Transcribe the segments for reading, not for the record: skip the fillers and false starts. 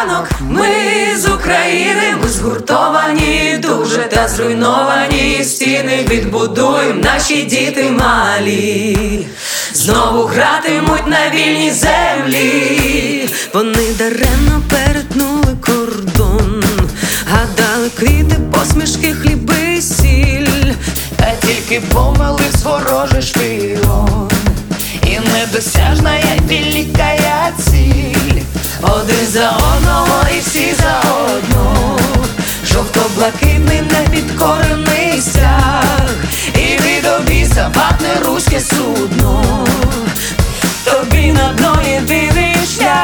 ранок, ми з України, ми згуртовані, дуже та зруйновані стіни відбудуємо, наші діти малі знову гратимуть на вільній землі. Вони даремно перетнули кордон, гадали квіти, посмішки, хліби і сіль, Та тільки помилився ворожий шпіон, і недосяжна як великая ціль. Один за одного і всі за одну, жовто-блакитний непідкорений стяг, і від обіця пахне руське судно, тобі на дно єдиний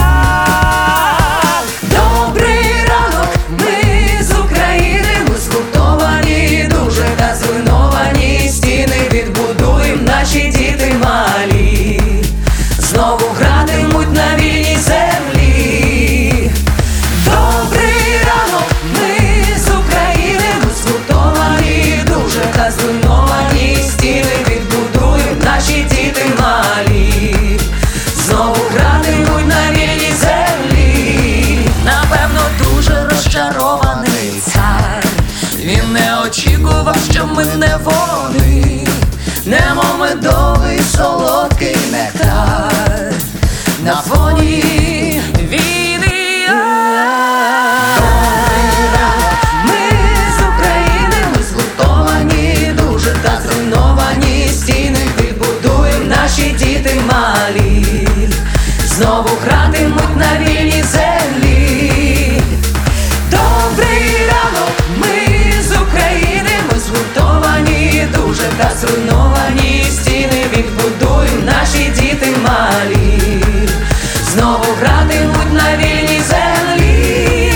шлях. Добрий ранок, ми з України, ми згуртовані, дуже та зруйновані стіни відбудуємо, наші діти малі знову гратимуть на вільній землі. Добрий ранок, ми з України, ми згуртовані, дуже та зруйновані стіни відбудуємо, наші діти малі знову гратимуть на вільній землі. Напевно, дуже розчарований цар, він не очікував, що ми не вони, немов медовий солодкий нектар на фоні війни. Ми з України, ми згуртовані, дуже та зруйновані стіни відбудуємо, наші діти малі знову гратимуть на вільній землі. Добрий ранок, ми з України, ми згуртовані, дуже та зруйновані стіни відбудуємо, наші діти малі знову гратимуть на вільній землі.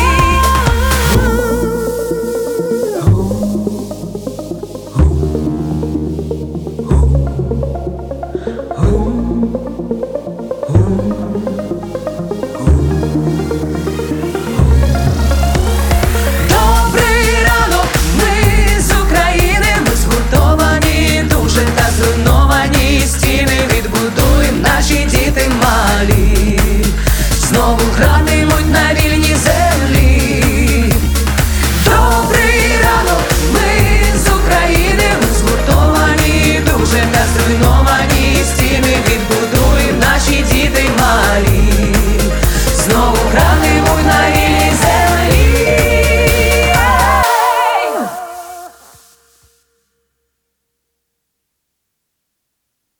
Добрий ранок, ми з України, ми згуртовані, дуже та зруйновані стіни відбудуємо, наші діти малі знову грати